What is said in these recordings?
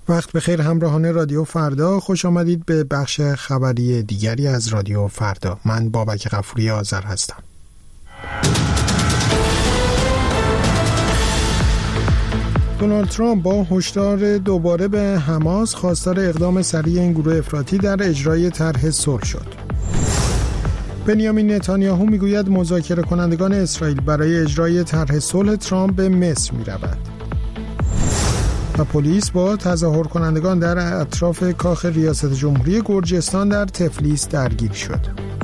وقت بخیر همراهان رادیو فردا، خوش آمدید به بخش خبری دیگری از رادیو فردا. من بابک غفوری آذر هستم. دونالد ترامپ با هشدار دوباره به حماس خواستار اقدام سریع این گروه افراطی در اجرای طرح صلح شد. بنیامین نتانیاهو میگوید مذاکره کنندگان اسرائیل برای اجرای طرح صلح ترامپ به مصر می‌روند. و پلیس با تظاهر کنندگان در اطراف کاخ ریاست جمهوری گرجستان در تفلیس درگیر شد.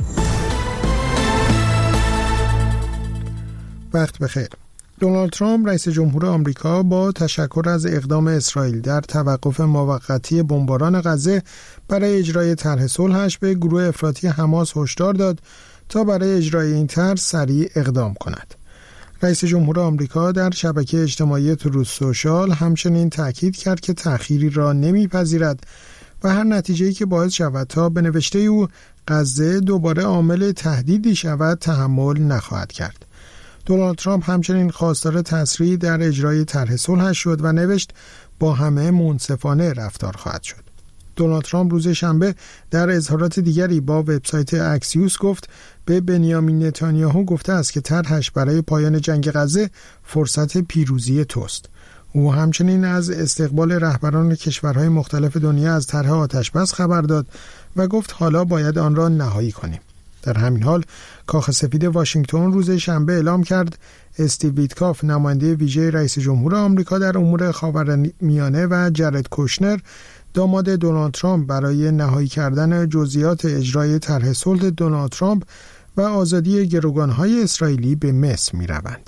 وقت بخیر. دونالد ترامپ رئیس جمهور آمریکا با تشکر از اقدام اسرائیل در توقف موقتی بمباران غزه برای اجرای طرح صلحش به گروه افراطی حماس هشدار داد تا برای اجرای این طرح سریع اقدام کند. رئیس جمهور آمریکا در شبکه اجتماعی تروث سوشال همچنین تاکید کرد که تأخیری را نمیپذیرد و هر نتیجه‌ای که باعث شود تا به نوشته او غزه دوباره عامل تهدیدی شود تحمل نخواهد کرد. دونالد ترامپ همچنین خواستار تسریع در اجرای طرح صلحش شد و نوشت با همه منصفانه رفتار خواهد شد. دونالد ترامپ روز شنبه در اظهارات دیگری با وبسایت اکسیوس گفت به بنیامین نتانیاهو گفته است که طرحش برای پایان جنگ غزه فرصت پیروزی توست. او همچنین از استقبال رهبران کشورهای مختلف دنیا از طرح آتش‌بس خبر داد و گفت حالا باید آن را نهایی کنیم. در همین حال کاخ سفید واشنگتن روز شنبه اعلام کرد استیو ویتکاف نماینده ویژه رئیس جمهور آمریکا در امور خاورمیانه و جرد کوشنر داماد دونالد ترامپ برای نهایی کردن جزئیات اجرای طرح صلح دونالد ترامپ و آزادی گروگان‌های اسرائیلی به مصر می‌روند.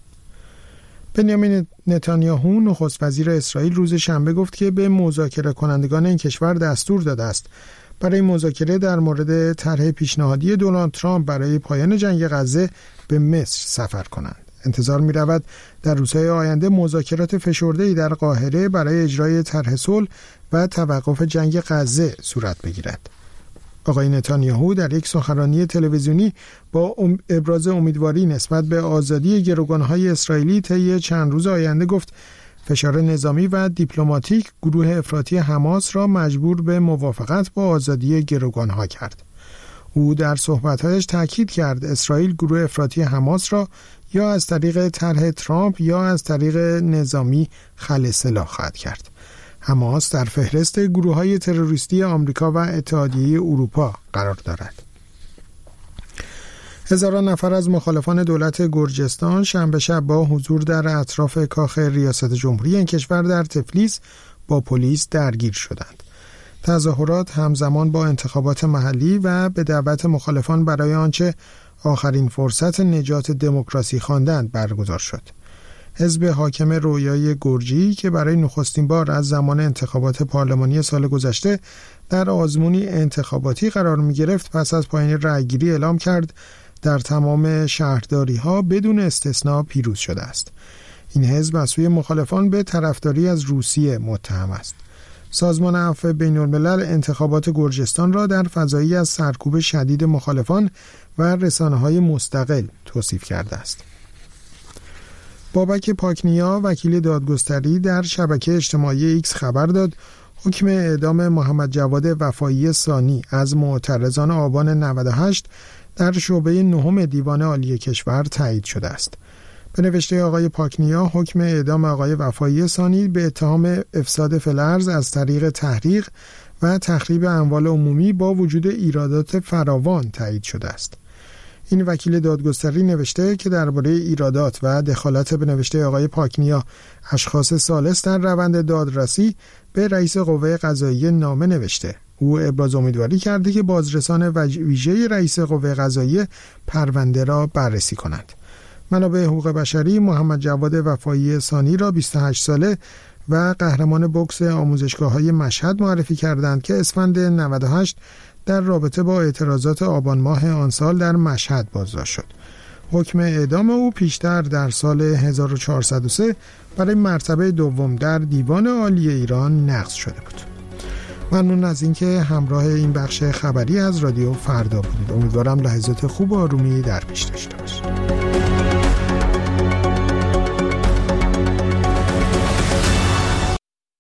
بنیامین نتانیاهو نخست وزیر اسرائیل روز شنبه گفت که به مذاکره کنندگان این کشور دستور داده است برای مذاکره در مورد طرح پیشنهادی دونالد ترامپ برای پایان جنگ غزه به مصر سفر کنند. انتظار می رود در روزهای آینده مذاکرات فشرده‌ای در قاهره برای اجرای طرح صلح و توقف جنگ غزه صورت بگیرد. آقای نتانیاهو در یک سخنرانی تلویزیونی با ابراز امیدواری نسبت به آزادی گروگان‌های اسرائیلی طی چند روز آینده گفت فشار نظامی و دیپلماتیک گروه افراطی حماس را مجبور به موافقت با آزادی گروگان‌ها کرد. او در صحبت‌هایش تاکید کرد اسرائیل گروه افراطی حماس را یا از طریق طرح ترامپ یا از طریق نظامی خلع سلاح خواهد کرد. حماس در فهرست گروه‌های تروریستی آمریکا و اتحادیه اروپا قرار دارد. هزاران نفر از مخالفان دولت گرجستان شنبه شب با حضور در اطراف کاخ ریاست جمهوری این کشور در تفلیس با پلیس درگیر شدند. تظاهرات همزمان با انتخابات محلی و به دعوت مخالفان برای آنچه آخرین فرصت نجات دموکراسی خواندند برگزار شد. حزب حاکم رویای گرجی که برای نخستین بار از زمان انتخابات پارلمانی سال گذشته در آزمونی انتخاباتی قرار می گرفت پس از پایان رأیگیری اعلام کرد در تمام شهرداری‌ها بدون استثناء پیروز شده است. این حزب از سوی مخالفان به طرفداری از روسیه متهم است. سازمان عفو بین‌الملل انتخابات گرجستان را در فضایی از سرکوب شدید مخالفان و رسانه‌های مستقل توصیف کرده است. بابک پاکنیا وکیل دادگستری در شبکه اجتماعی ایکس خبر داد حکم اعدام محمد جواد وفایی ثانی از معترضان آبان 98 در شعبه 9 دیوان عالی کشور تایید شده است. به نوشته آقای پاکنیا حکم اعدام آقای وفایی ثانی به اتهام افساد فی‌الارض از طریق تحریق و تخریب اموال عمومی با وجود ایرادات فراوان تایید شده است. این وکیل دادگستری نوشته که درباره ایرادات و دخالت به نوشته آقای پاکنیا اشخاص ثالث در روند دادرسی به رئیس قوه قضاییه نامه نوشته. او ابراز امیدواری کرده که بازرسان ویژه رئیس قوه قضاییه پرونده را بررسی کنند. منابع حقوق بشری محمد جواد وفایی ثانی را 28 ساله و قهرمان بوکس آموزشگاه‌های مشهد معرفی کردند که اسفند 98 در رابطه با اعتراضات آبان ماه آن سال در مشهد بازداشت شد. حکم اعدام او پیشتر در سال 1403 برای مرتبه دوم در دیوان عالی ایران نقض شده بود. ممنون از اینکه همراه این بخش خبری از رادیو فردا بودید. امیدوارم لحظات خوب و آرومی در پیش داشته باشید.